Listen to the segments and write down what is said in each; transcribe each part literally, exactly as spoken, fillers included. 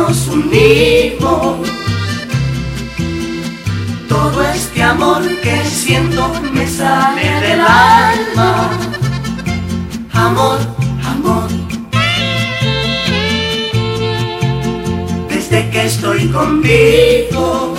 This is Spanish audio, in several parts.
nos unimos. Todo este amor que siento me sale del alma. Amor, amor. Desde que estoy contigo,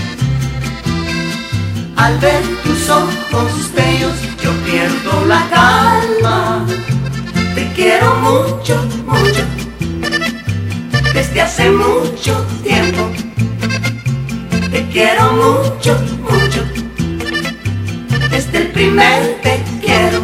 al ver tus ojos bellos yo pierdo la calma. Te quiero mucho, mucho, desde hace mucho tiempo. Te quiero mucho, mucho, desde el primer te quiero.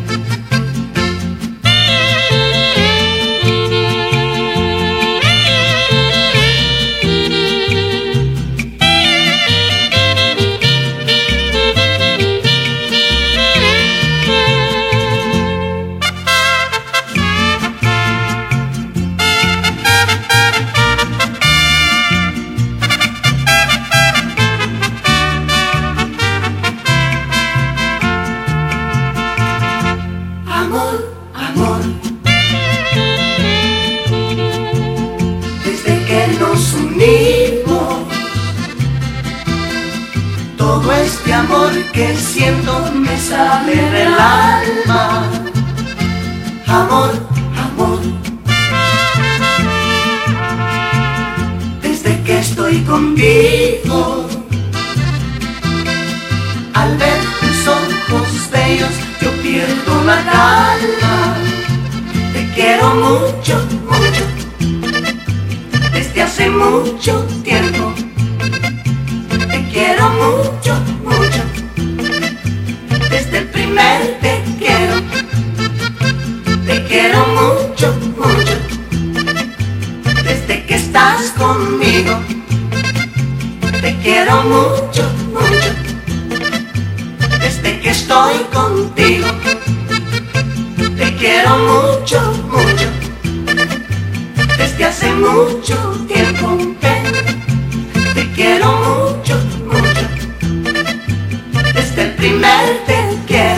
Amor, amor, desde que nos unimos, todo este amor que siento me sale del alma. Amor, amor, desde que estoy contigo, al ver tus ojos bellos yo pierdo la calma. Te quiero mucho, mucho, desde hace mucho tiempo. Te quiero mucho, mucho, desde el primer te quiero. Te quiero mucho, mucho, desde que estás conmigo. Te quiero mucho, mucho, desde que estoy contigo. Te quiero mucho, mucho, desde hace mucho tiempo. Te quiero mucho, mucho, desde el primer te quiero.